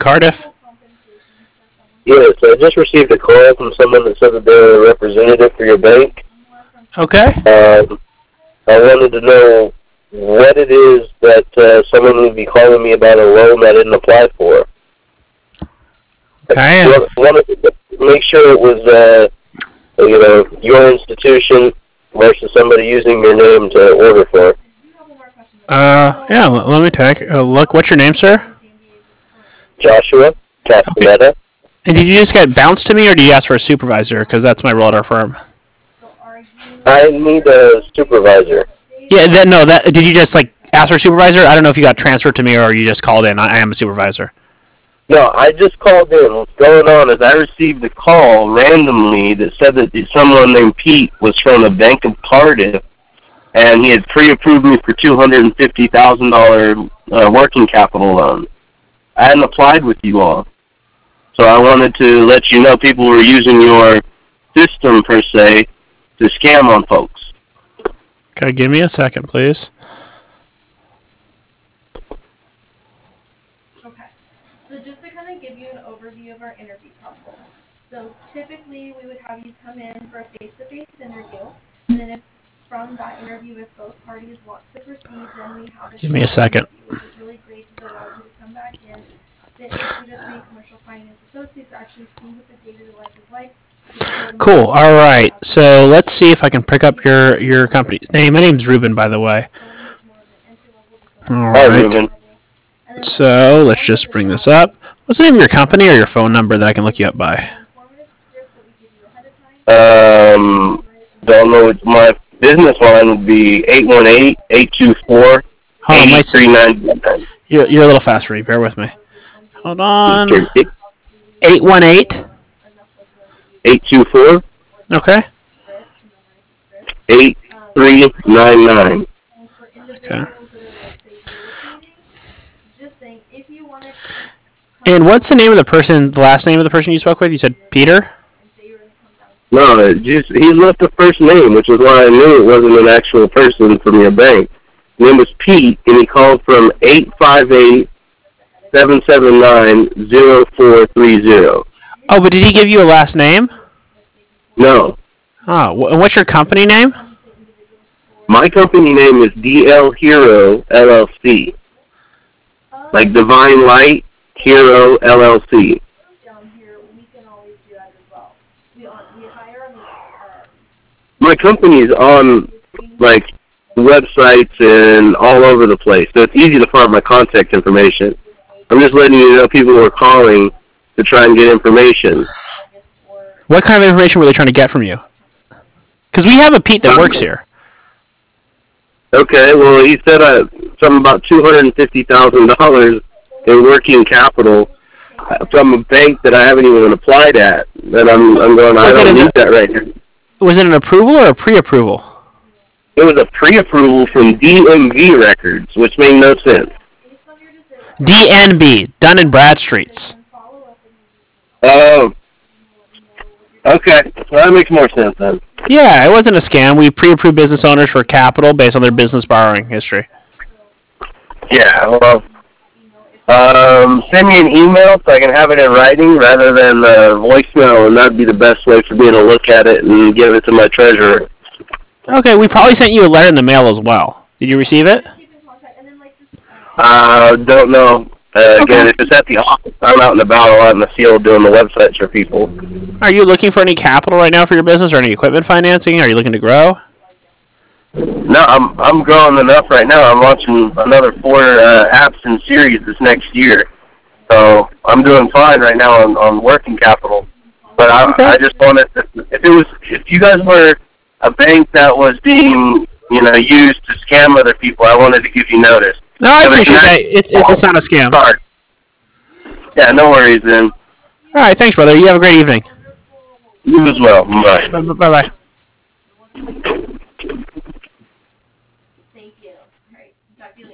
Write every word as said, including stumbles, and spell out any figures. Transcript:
Cardiff? Yes, I just received a call from someone that said that they're a representative for your bank. Okay. Um, I wanted to know what it is that uh, someone would be calling me about a loan I didn't apply for. Okay. I wanted to make sure it was, uh, you know, your institution versus somebody using your name to order for. Uh, yeah, l- let me take a look. What's your name, sir? Joshua Okay. Castaneda. And did you just get bounced to me, or did you ask for a supervisor? Because that's my role at our firm. I need a supervisor. Yeah, that, no, that did you just like ask for a supervisor? I don't know if you got transferred to me or you just called in. I, I am a supervisor. No, I just called in. What's going on is I received a call randomly that said that someone named Pete was from the Bank of Cardiff, and he had pre-approved me for two hundred fifty thousand dollars uh, working capital loan. I hadn't applied with you all. So I wanted to let you know people were using your system, per se, to scam on folks. Okay, give me a second, please. Okay. So just to kind of give you an overview of our interview process. So typically we would have you come in for a face-to-face interview, and then if from that interview, if both parties want to proceed, then we have a Give me a short second. interview, which is really great because it allows you to come back in, sit and two to three commercial finance associates to actually see what the day-to-day life is like. Cool. All right. So let's see if I can pick up your your company's name. My name's Ruben, by the way. All Hi, right. Ruben. So let's just bring this up. What's the name of your company or your phone number that I can look you up by? Um, don't know. What my business line would be eight one eight, eight two four, eight three nine nine. You're, you're a little fast for me. Bear with me. Hold on. eight one eight. eight two four. Okay. eight three nine nine. Okay. And what's the name of the person, the last name of the person you spoke with? You said Peter? No, it just he left the first name, which is why I knew it wasn't an actual person from your bank. His name was Pete, and he called from eight five eight, seven seven nine, zero four three zero. Oh, but did he give you a last name? No. Oh, wh- what's your company name? My company name is D L Hero L L C. Like Divine Light Hero L L C. My company's on, like, websites and all over the place, so it's easy to find my contact information. I'm just letting you know people were calling to try and get information. What kind of information were they trying to get from you? Because we have a Pete that works here. Okay, well, he said uh, something about two hundred fifty thousand dollars in working capital from a bank that I haven't even applied at. And I'm, I'm going, I don't need that right now. Was it an approval or a pre-approval? It was a pre-approval from D M V Records, which made no sense. D N B, Dun and Bradstreet's. Oh. Okay, well, that makes more sense then. Yeah, it wasn't a scam. We pre-approved business owners for capital based on their business borrowing history. Yeah, well, um, send me an email so I can have it in writing rather than uh, voicemail, and that'd be the best way for me to look at it and give it to my treasurer. Okay, we probably sent you a letter in the mail as well. Did you receive it? Uh, don't know. Uh, Okay. Again, if it's at the office, I'm out and about a lot in the field doing the websites for people. Are you looking for any capital right now for your business or any equipment financing? Are you looking to grow? No, I'm I'm growing enough right now. I'm launching another four uh, apps in series this next year, so I'm doing fine right now on, on working capital. But I Okay. I just wanted to, if it was if you guys were a bank that was being you know used to scam other people, I wanted to give you notice. No, I So appreciate it's that. It's, it's, it's not a scam. All Sorry. Yeah, no worries then. right, thanks, brother. You have a great evening. You as well. Bye. Bye-bye.